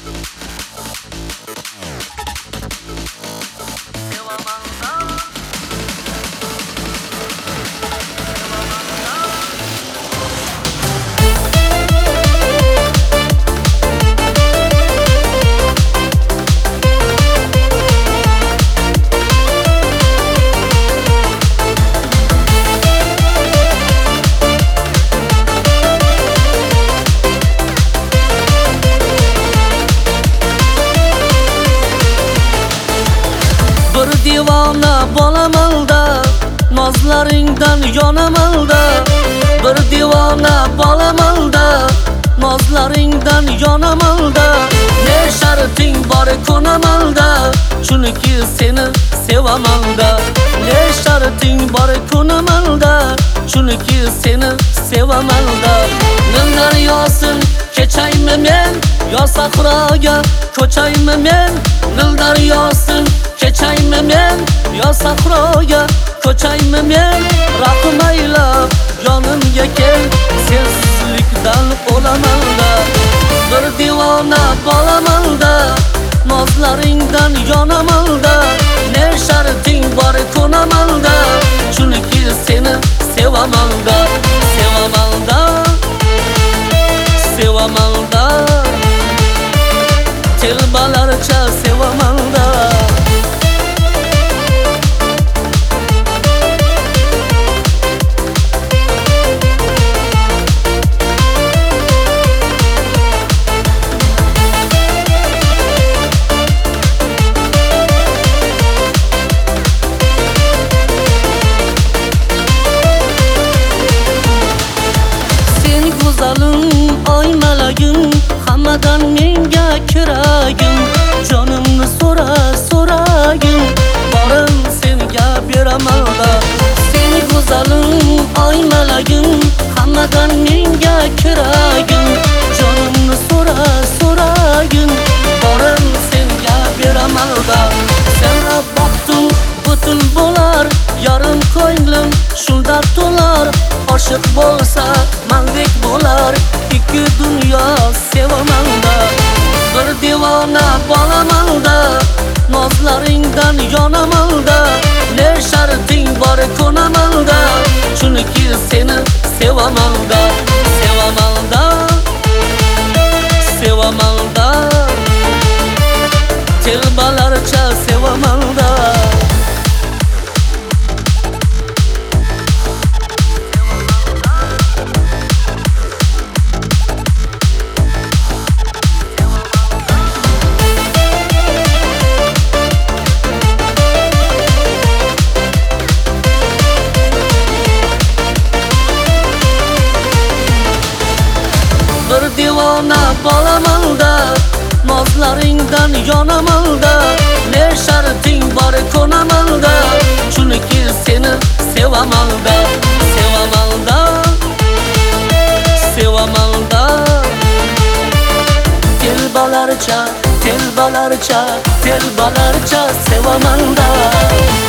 Bir divona bolamalda, nozlaringdan yonamalda. Bir divona bolamalda, nozlaringdan yonamalda. Ne şarting bor ko'namalda, chunki seni sevamalda. Ne şarting bor ko'namalda, chunki seni sevamalda. Nillar yosin kechaymi men, yo sahroga ko'chaymi men. Nillar yosin kechaymi men, yo sahroga ko'chaymi men. Rahmayla yonimga kel, sensizlikdan o'lamalda. Bir divona bolamalda, nozlaringdan yonamalda. Ne sharting bor ko'namalda, chunki seni sevamalda. Sevamalda, sevamalda, telbalarcha sevamalda. Go'zalim oy malagim, hammadan menga kiragim. Jonimni so'ragim, borim senga beramalda. Sen go'zalim oy malagim, hammadan menga kiragim. Jonimni so'ragim, borim senga beramalda. Senga baxtim butun bo'lar, yarim ko'nglim shunda to'lar. Oshiq bo'lsa mandek bo'lar, ikki dunyo sevamalda. Bir divona bolamalda, nozlaringdan yonamalda. Ne sharting bor ko'namalda, chunki seni sevamalda. Sevamalda, sevamalda, telbalarcha sevamalda. Bir divona bolamalda, nozlaringdan yonamalda. Ne sharting bor ko'namalda, chunki seni sevamalda. Sevamalda, sevamalda, telbalarcha, telbalarcha, telbalarcha sevamalda.